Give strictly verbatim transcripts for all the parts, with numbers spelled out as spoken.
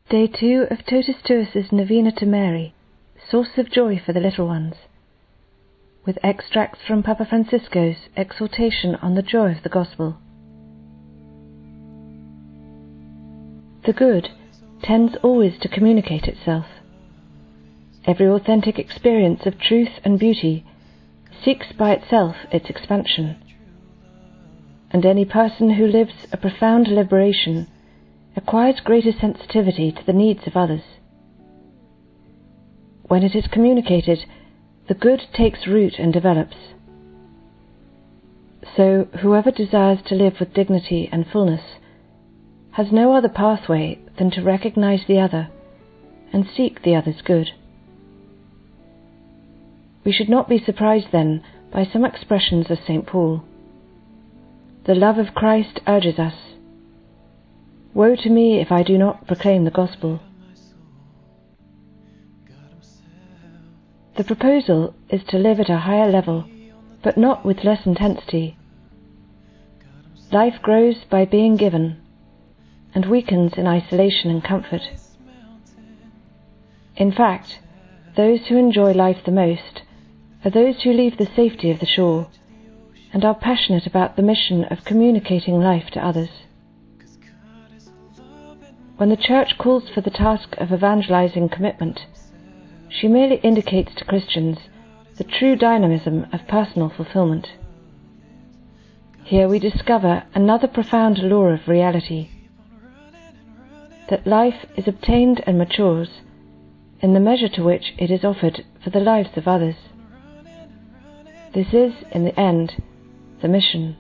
Day two of Totus Tuus's Novena to Mary, Source of Joy for the Little Ones, with extracts from Papa Francisco's exhortation on the joy of the Gospel. The good tends always to communicate itself. Every authentic experience of truth and beauty seeks by itself its expansion, and any person who lives a profound liberation acquires greater sensitivity to the needs of others. When it is communicated, the good takes root and develops. So whoever desires to live with dignity and fullness has no other pathway than to recognize the other and seek the other's good. We should not be surprised then by some expressions of Saint Paul. The love of Christ urges us, "Woe to me if I do not proclaim the gospel." The proposal is to live at a higher level, but not with less intensity. Life grows by being given, and weakens in isolation and comfort. In fact, those who enjoy life the most are those who leave the safety of the shore and are passionate about the mission of communicating life to others. When the Church calls for the task of evangelizing commitment, she merely indicates to Christians the true dynamism of personal fulfillment. Here we discover another profound law of reality, that life is obtained and matures in the measure to which it is offered for the lives of others. This is, in the end, the mission.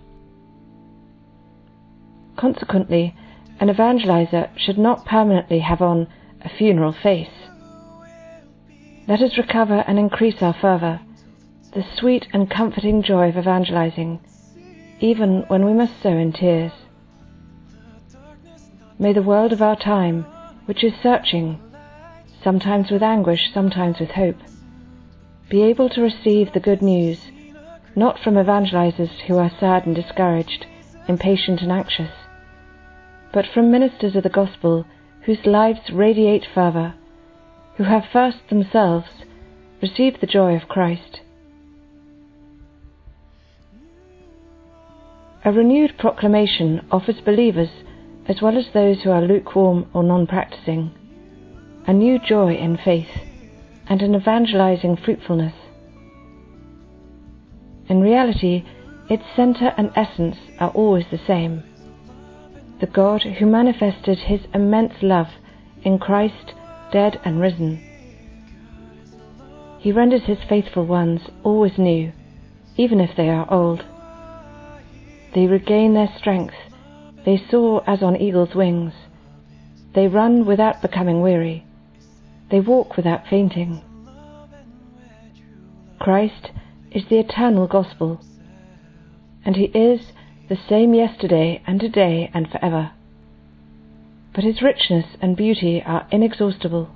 Consequently, an evangelizer should not permanently have on a funeral face. Let us recover and increase our fervour, the sweet and comforting joy of evangelizing, even when we must sow in tears. May the world of our time, which is searching, sometimes with anguish, sometimes with hope, be able to receive the good news, not from evangelizers who are sad and discouraged, impatient and anxious, but from ministers of the gospel whose lives radiate fervour, who have first themselves received the joy of Christ. A renewed proclamation offers believers, as well as those who are lukewarm or non-practicing, a new joy in faith and an evangelizing fruitfulness. In reality, its centre and essence are always the same: the God who manifested his immense love in Christ, dead and risen. He renders his faithful ones always new, even if they are old. They regain their strength, they soar as on eagle's wings, they run without becoming weary, they walk without fainting. Christ is the eternal gospel, and he is the same yesterday and today and forever. But his richness and beauty are inexhaustible.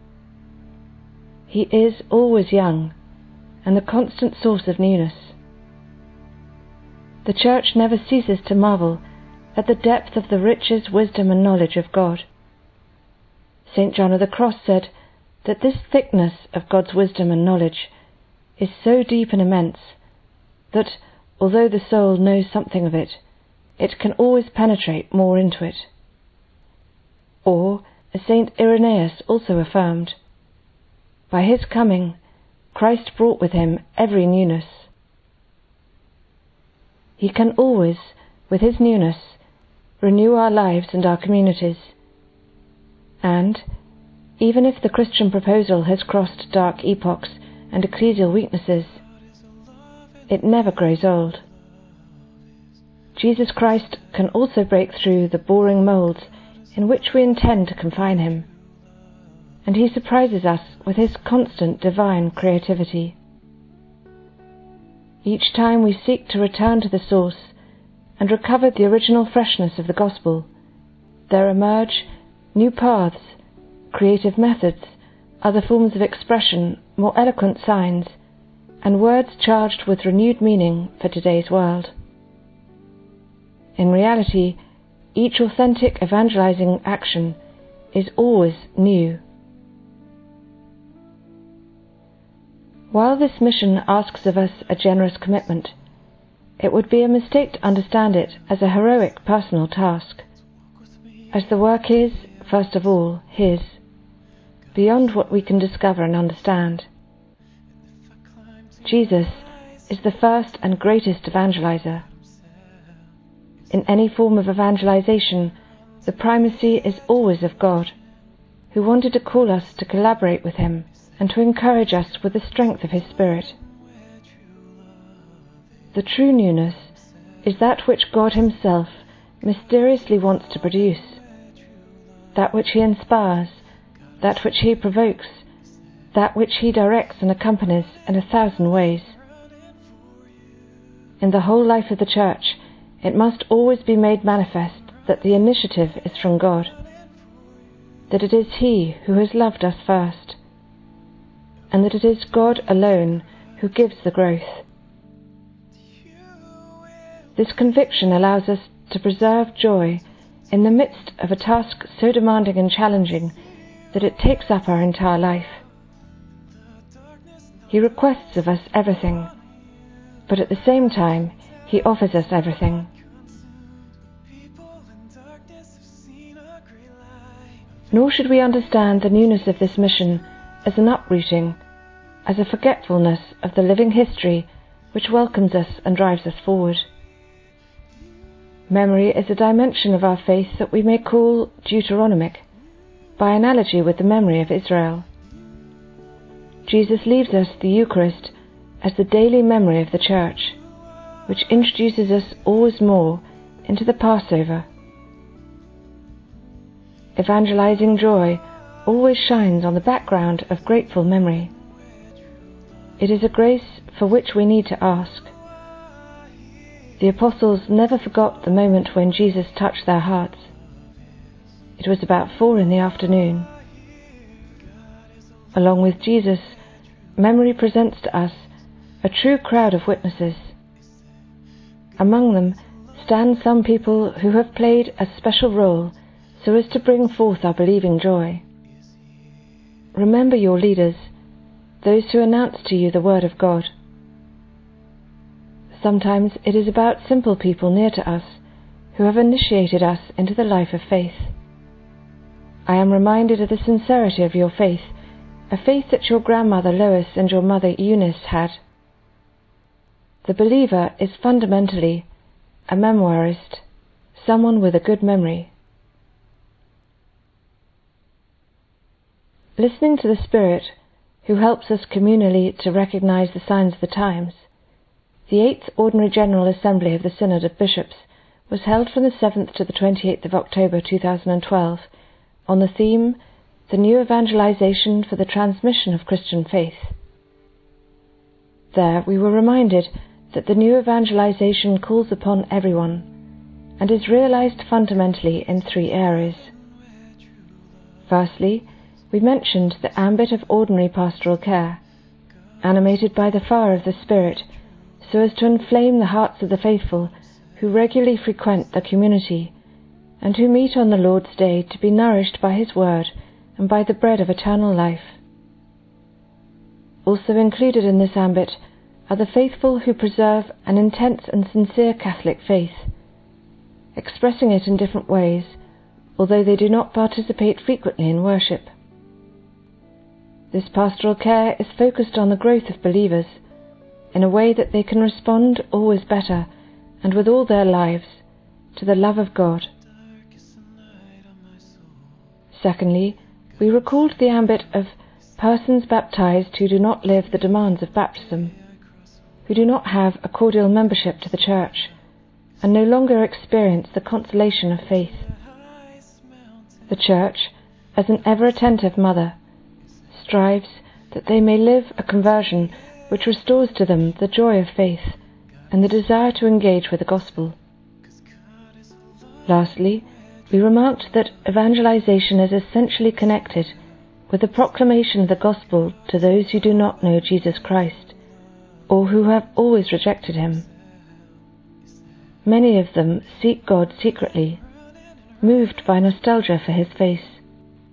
He is always young, and the constant source of newness. The Church never ceases to marvel at the depth of the riches, wisdom and knowledge of God. Saint John of the Cross said that this thickness of God's wisdom and knowledge is so deep and immense that, although the soul knows something of it, it can always penetrate more into it. Or, as Saint Irenaeus also affirmed, by his coming, Christ brought with him every newness. He can always, with his newness, renew our lives and our communities. And, even if the Christian proposal has crossed dark epochs and ecclesial weaknesses, it never grows old. Jesus Christ can also break through the boring moulds in which we intend to confine him, and he surprises us with his constant divine creativity. Each time we seek to return to the source and recover the original freshness of the gospel, there emerge new paths, creative methods, other forms of expression, more eloquent signs, and words charged with renewed meaning for today's world. In reality, each authentic evangelizing action is always new. While this mission asks of us a generous commitment, it would be a mistake to understand it as a heroic personal task, as the work is, first of all, His, beyond what we can discover and understand. Jesus is the first and greatest evangelizer. In any form of evangelization, the primacy is always of God, who wanted to call us to collaborate with Him and to encourage us with the strength of His Spirit. The true newness is that which God Himself mysteriously wants to produce, that which He inspires, that which He provokes, that which He directs and accompanies in a thousand ways. In the whole life of the Church, it must always be made manifest that the initiative is from God, that it is He who has loved us first, and that it is God alone who gives the growth. This conviction allows us to preserve joy in the midst of a task so demanding and challenging that it takes up our entire life. He requests of us everything, but at the same time He offers us everything. Nor should we understand the newness of this mission as an uprooting, as a forgetfulness of the living history which welcomes us and drives us forward. Memory is a dimension of our faith that we may call Deuteronomic, by analogy with the memory of Israel. Jesus leaves us the Eucharist as the daily memory of the Church, which introduces us always more into the Passover. Evangelizing joy always shines on the background of grateful memory. It is a grace for which we need to ask. The apostles never forgot the moment when Jesus touched their hearts. It was about four in the afternoon. Along with Jesus, memory presents to us a true crowd of witnesses. Among them stand some people who have played a special role so as to bring forth our believing joy. Remember your leaders, those who announce to you the Word of God. Sometimes it is about simple people near to us who have initiated us into the life of faith. I am reminded of the sincerity of your faith, a faith that your grandmother Lois and your mother Eunice had. The believer is fundamentally a memoirist, someone with a good memory. Listening to the Spirit, who helps us communally to recognize the signs of the times, the eighth Ordinary General Assembly of the Synod of Bishops was held from the seventh to the twenty-eighth of October two thousand twelve on the theme, The New Evangelization for the Transmission of Christian Faith. There we were reminded that the new evangelization calls upon everyone and is realized fundamentally in three areas. Firstly, we mentioned the ambit of ordinary pastoral care, animated by the fire of the Spirit, so as to inflame the hearts of the faithful who regularly frequent the community and who meet on the Lord's Day to be nourished by His Word and by the bread of eternal life. Also included in this ambit are the faithful who preserve an intense and sincere Catholic faith, expressing it in different ways, although they do not participate frequently in worship. This pastoral care is focused on the growth of believers in a way that they can respond always better and with all their lives to the love of God. Secondly, we recalled the ambit of persons baptized who do not live the demands of baptism, who do not have a cordial membership to the Church, and no longer experience the consolation of faith. The Church, as an ever-attentive mother, strives that they may live a conversion which restores to them the joy of faith and the desire to engage with the gospel. Lastly, we remarked that evangelization is essentially connected with the proclamation of the gospel to those who do not know Jesus Christ, or who have always rejected Him. Many of them seek God secretly, moved by nostalgia for His face.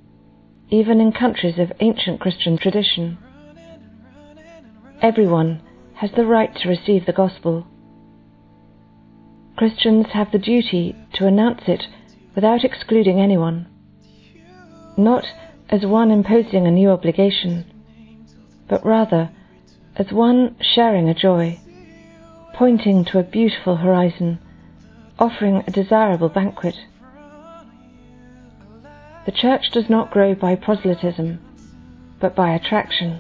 even in countries of ancient Christian tradition. Everyone has the right to receive the gospel. Christians have the duty to announce it without excluding anyone, not as one imposing a new obligation, but rather as one sharing a joy, pointing to a beautiful horizon, offering a desirable banquet. The church does not grow by proselytism, but by attraction.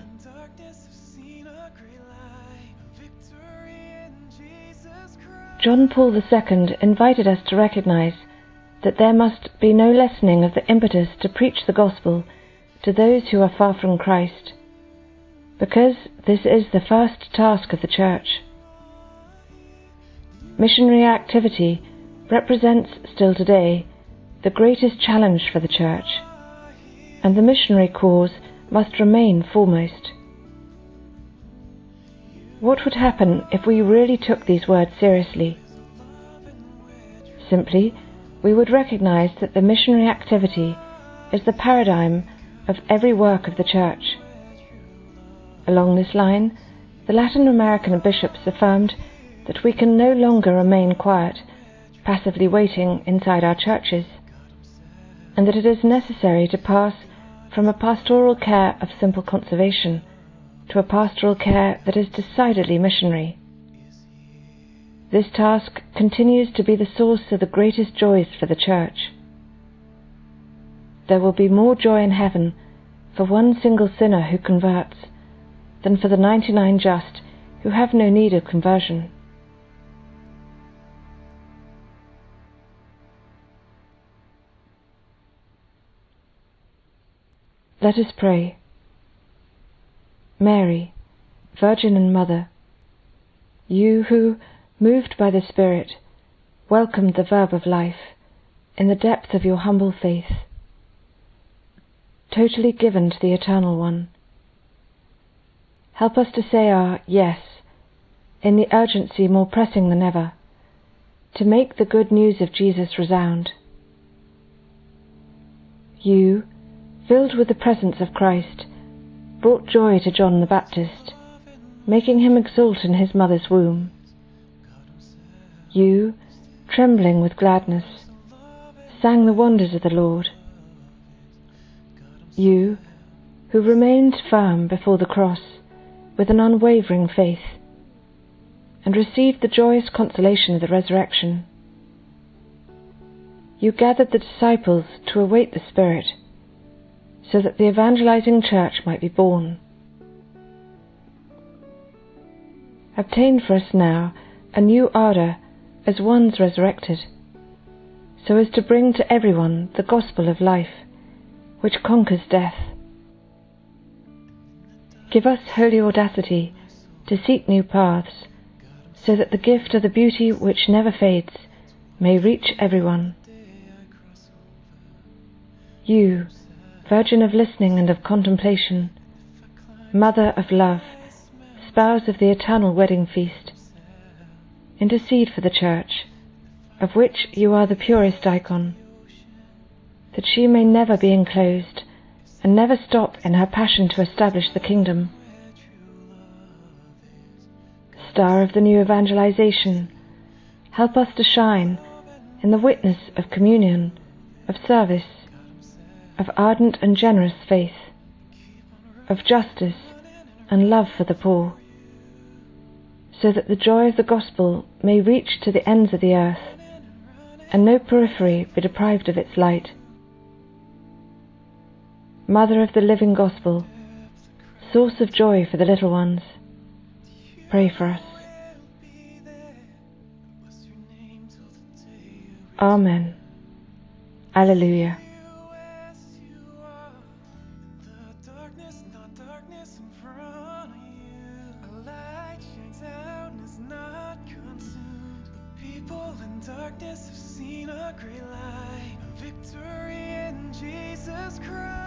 John Paul the Second invited us to recognize that there must be no lessening of the impetus to preach the gospel to those who are far from Christ, because this is the first task of the church. Missionary activity represents still today the greatest challenge for the church, and the missionary cause must remain foremost. What would happen if we really took these words seriously? Simply, we would recognize that the missionary activity is the paradigm of every work of the church. Along this line, the Latin American bishops affirmed that we can no longer remain quiet, passively waiting inside our churches, and that it is necessary to pass from a pastoral care of simple conservation to a pastoral care that is decidedly missionary. This task continues to be the source of the greatest joys for the church. There will be more joy in heaven for one single sinner who converts than for the ninety-nine just who have no need of conversion. Let us pray. Mary, Virgin and Mother, you who, moved by the Spirit, welcomed the verb of life in the depth of your humble faith, totally given to the Eternal One, help us to say our yes in the urgency more pressing than ever, to make the good news of Jesus resound. You, filled with the presence of Christ, brought joy to John the Baptist, making him exult in his mother's womb. You, trembling with gladness, sang the wonders of the Lord. You, who remained firm before the cross with an unwavering faith, and received the joyous consolation of the resurrection. You gathered the disciples to await the Spirit, so that the evangelizing church might be born. Obtain for us now a new ardour as ones resurrected, so as to bring to everyone the gospel of life, which conquers death. Give us holy audacity to seek new paths, so that the gift of the beauty which never fades may reach everyone. You, Virgin of listening and of contemplation, Mother of love, Spouse of the eternal wedding feast, intercede for the Church, of which you are the purest icon, that she may never be enclosed, and never stop in her passion to establish the kingdom. Star of the new evangelization, help us to shine in the witness of communion, of service, of ardent and generous faith, of justice and love for the poor, so that the joy of the gospel may reach to the ends of the earth, and no periphery be deprived of its light. Mother of the living gospel, source of joy for the little ones, pray for us. Amen. Alleluia. Darkness have seen a great light, a victory in Jesus Christ.